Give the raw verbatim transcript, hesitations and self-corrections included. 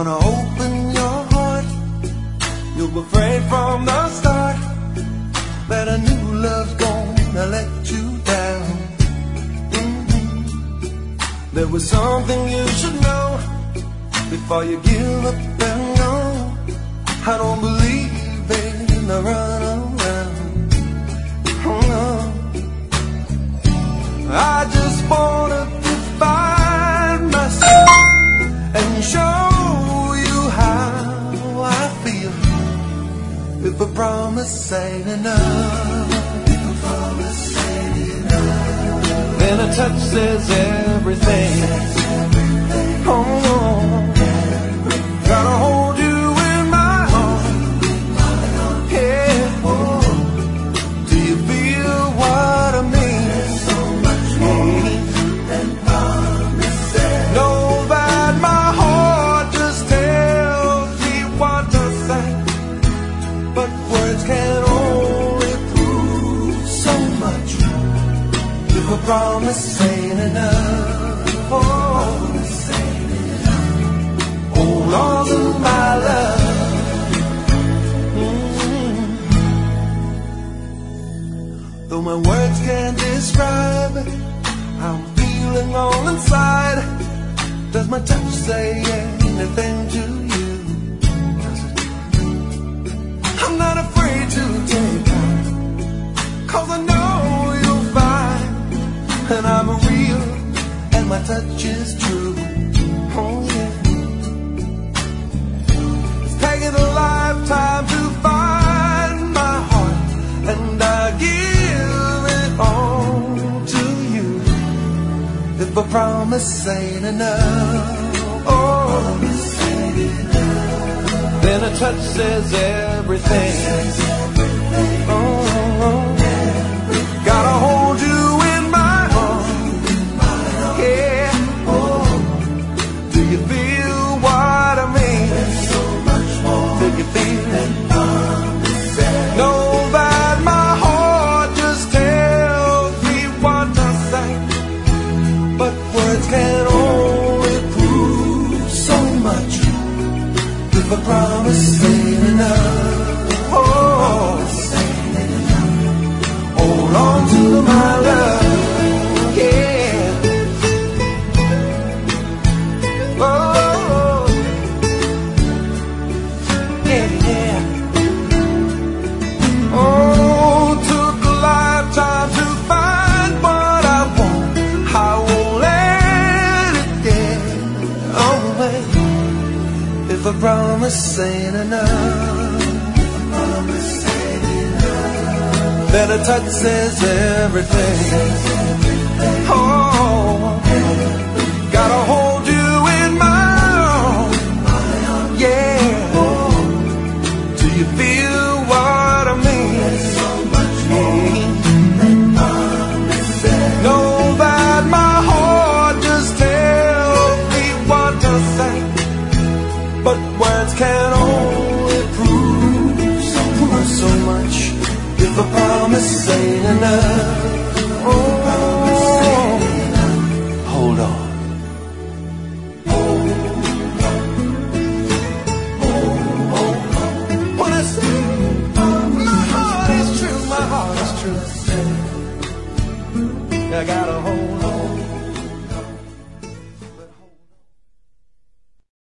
wanna open your heart. You're afraid from the start that a new love's gonna let you down. Mm-hmm. There was something you should know before you give up and go. I don't believe in the run around. Oh no, I just wanna define myself and show you how I feel. If a promise ain't enough, if a promise ain't enough, then a touch says everything. Oh no, gotta hold you in my arms. Yeah, oh, do you feel what I mean? There's so much more than promises. Know that my heart just tells me what to say, but words can only prove so much. If a promise ain't enough, oh, hold on to my love. Mm-hmm. Though my words can't describe how I'm feeling all inside, does my touch say anything to you? Does it? I'm not afraid to take time, 'cause I know you'll find and I'm real and my touch is true. Oh yeah, taking a lifetime to find my heart, and I give it all to you. If a promise ain't enough, oh, then a touch says everything. Oh, gotta hold you in my arms. Yeah, oh, do you feel what I mean? Do you feel it? Know that my heart just tells me what to say, but words can only prove so much. If a promise ain't enough, oh, hold on to my love, yeah. Oh, yeah, yeah. Oh, took a lifetime to find what I want. I won't let it get away. If a promise ain't enough, promise ain't enough, then a touch says everything. Oh, gotta hold you in my arms. Yeah, oh, do you feel what I mean? There's so much more than promises. Know that my heart just tells me what to say, but words can only prove so much, so much. If a promise ain't enough, oh, hold on. What I say, my heart is true, my heart is true. I gotta hold